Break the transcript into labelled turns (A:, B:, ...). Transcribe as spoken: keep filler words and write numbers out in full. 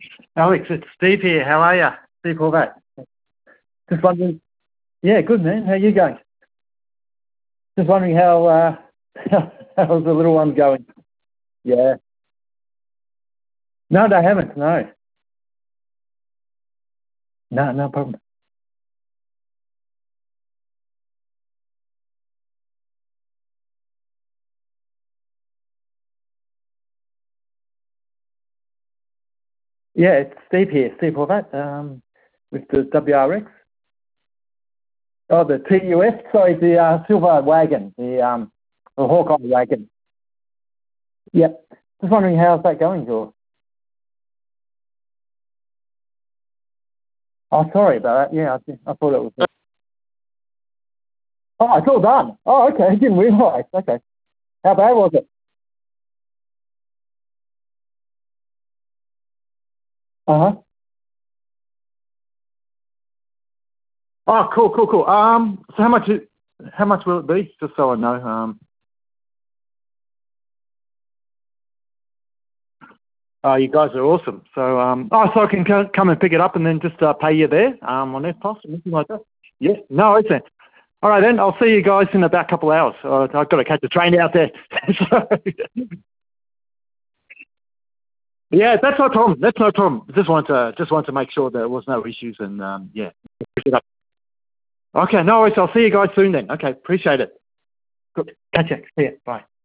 A: Alex, it's Steve here. How are you? Steve Horvat. Just wondering. Yeah, good man. How you going? Just wondering how uh, how's the little one going? Yeah. No, they haven't. No. No, no problem. Yeah, it's Steve here. Steve Horvat. Um, with the W R X. Oh, the T U F. Sorry, the uh, silver wagon. The um, the Hawkeye wagon. Yep. Just wondering how's that going, George? Oh, sorry about that. Yeah, I, thi- I thought it was. Oh, it's all done. Oh, okay. I didn't realise. Okay. How bad was it? Uh huh. Oh, cool, cool, cool. Um, so how much? It, how much will it be? Just so I know. Um, oh, you guys are awesome. So, um, oh, so I can co- come and pick it up and then just uh, pay you there. Um, on F P O S or anything like that. Yeah. No, it's it. All right then. I'll see you guys in about a couple of hours. Uh, I've got to catch a train out there. so, yeah, that's no problem. That's no problem. Just wanted to just wanted to make sure there was no issues and um, yeah. Pick it up. Okay, no worries. I'll see you guys soon then. Okay, appreciate it. Good. Catch you. See ya. Bye.